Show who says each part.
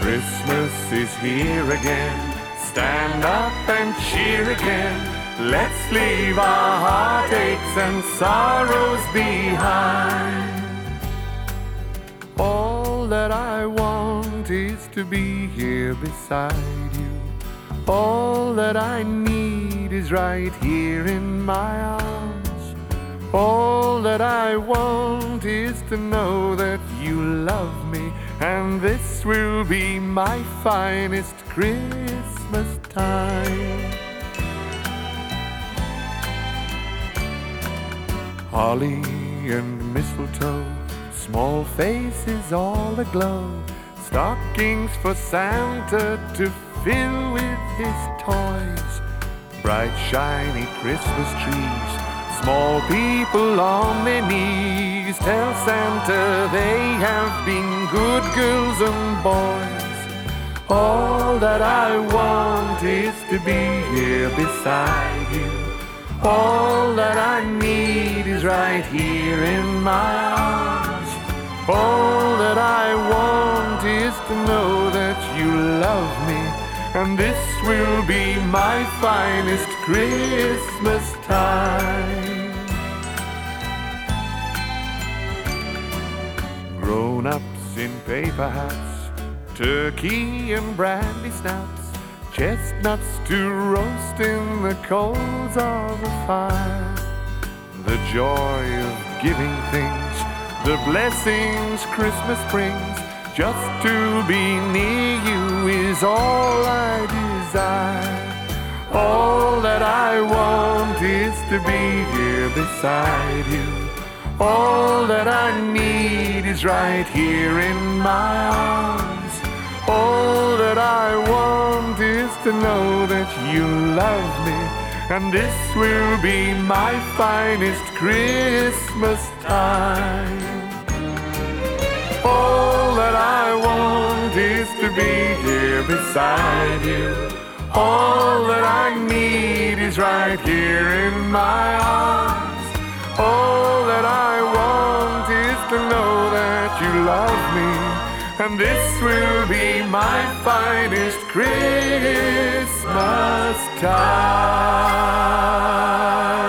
Speaker 1: Christmas is here again. Stand up and cheer again. Let's leave our heartaches and sorrows behind. All that I want is to be here beside you. All that I need is right here in my arms. All that I want is to know that you love me, and this will be my finest Christmas time. Holly and mistletoe, small faces all aglow, stockings for Santa to fill with his toys, bright shiny Christmas trees, small people on their knees tell Santa they have been good girls and boys. All that I want is to be here beside you. All that I need is right here in my arms. All that I want is to know that you love me, and this will be my finest Christmas time. Grown-ups in paper hats, turkey and brandy snaps, chestnuts to roast in the coals of a fire. The joy of giving things, the blessings Christmas brings, just to be near you is all I desire. All that I want is to be here beside you. All that I need is right here in my arms. All that I want is to know that you love me, and this will be my finest Christmas time. All that I want is to be here beside you. All that I need is right here in my arms. All that I want is to know that you love me, and this will be my finest Christmas time.